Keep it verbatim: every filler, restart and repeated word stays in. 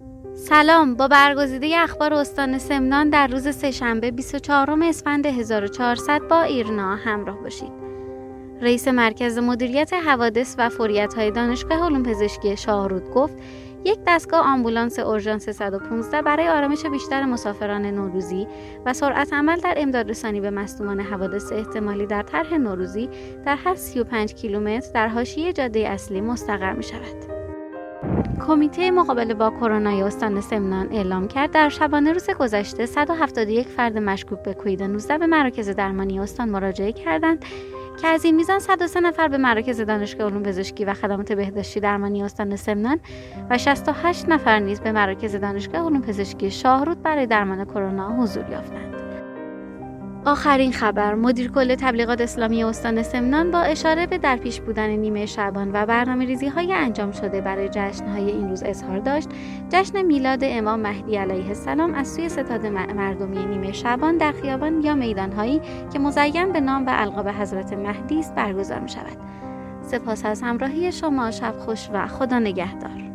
سلام، با برگزیده اخبار استان سمنان در روز سه‌شنبه بیست و چهارم اسفند هزار و چهارصد با ایرنا همراه باشید. رئیس مرکز مدیریت حوادث و فوریت‌های دانشگاه علوم پزشکی شاهرود گفت یک دستگاه آمبولانس اورژانس صد و پانزده برای آرامش بیشتر مسافران نوروزی و سرعت عمل در امداد رسانی به مصدومان حوادث احتمالی در طرح نوروزی در هر سی و پنج کیلومتر در حاشیه جاده اصلی مستقر می‌شود. کمیته مقابله با کرونا استان سمنان اعلام کرد در شبانه روز گذشته صد و هفتاد و یک فرد مشکوک به کووید نوزده به مراکز درمانی استان مراجعه کردند که از این میزان صد و سه نفر به مراکز دانشگاه علوم پزشکی و خدمات بهداشتی درمانی استان سمنان و شصت و هشت نفر نیز به مراکز دانشگاه علوم پزشکی شاهرود برای درمان کرونا حضور یافتند. آخرین خبر، مدیر کل تبلیغات اسلامی استان سمنان با اشاره به در پیش بودن نیمه شعبان و برنامه‌ریزی‌های انجام شده برای جشن‌های این روز اظهار داشت جشن میلاد امام مهدی علیه السلام از سوی ستاد مردمی نیمه شعبان در خیابان یا میدان‌هایی که مزین به نام و القاب حضرت مهدی است برگزار می‌شود. سپاس از همراهی شما، شب خوش و خدا نگهدار.